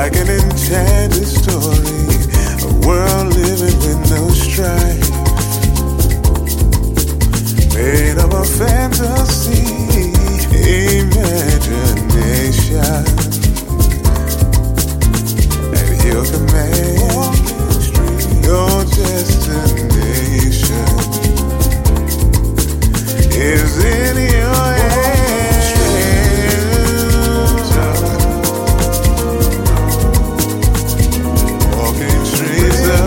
like an enchanted story, a world living with no strife, made of a fantasy, imagination, at your command, your destination is in your hands. Walking streets of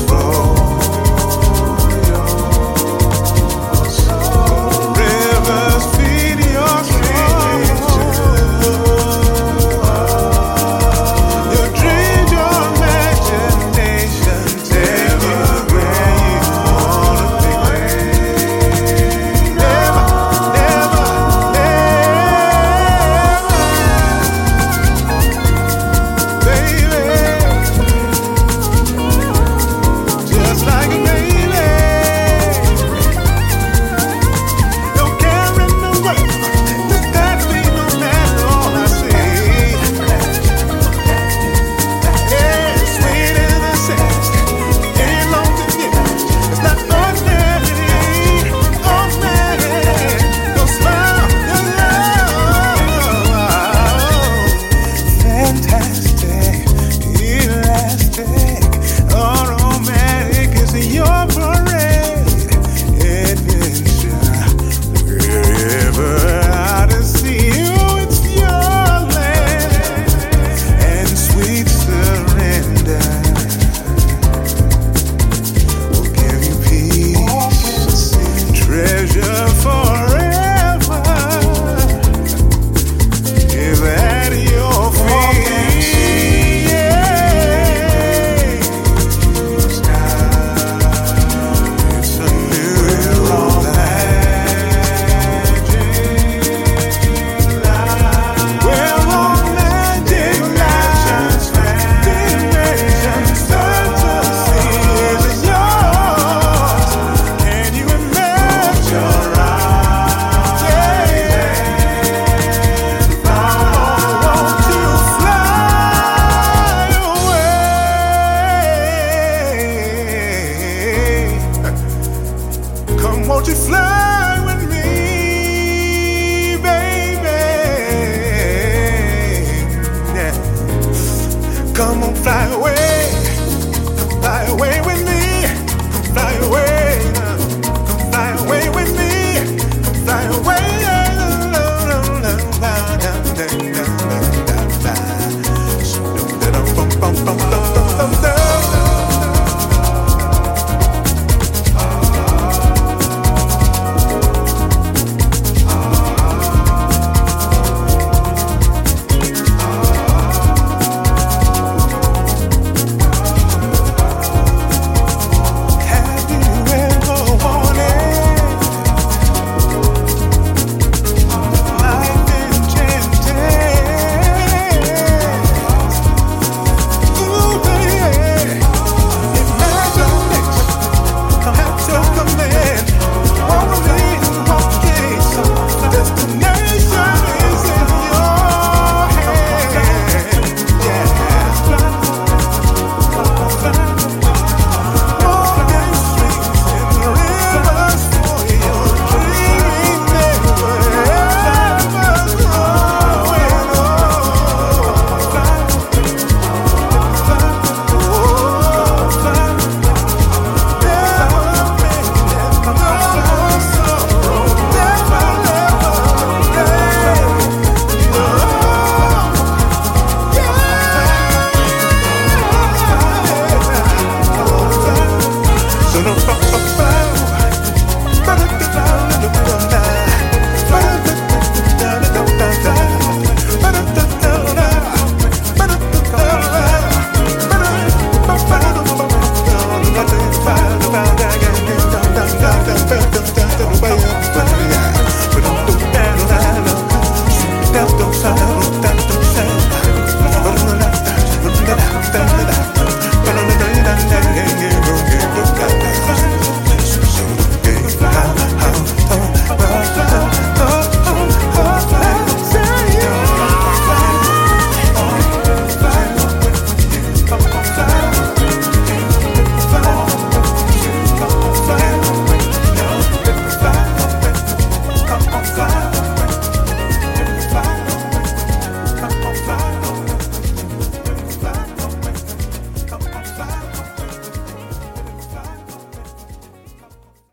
rivers feed your your dreams, your imagination, take you where you wanna be. Never, never, never, baby, just like a baby. No care in the world, just that be no matter all I see. Yeah, sweet innocence, ain't long to get. It's not ordinary, ordinary. Your smile, your love, fantastic, elastic, automatic is your parade. Adventure, wherever out to see you, it's your land and sweet surrender will give you peace, treasure forever is at your feet. It's a new we're on magic lines, dimensions, fantasies is yours. Can you imagine your eyes? I want to fly away. Come, won't you fly with me, baby? Yeah. Come on, fly away with me.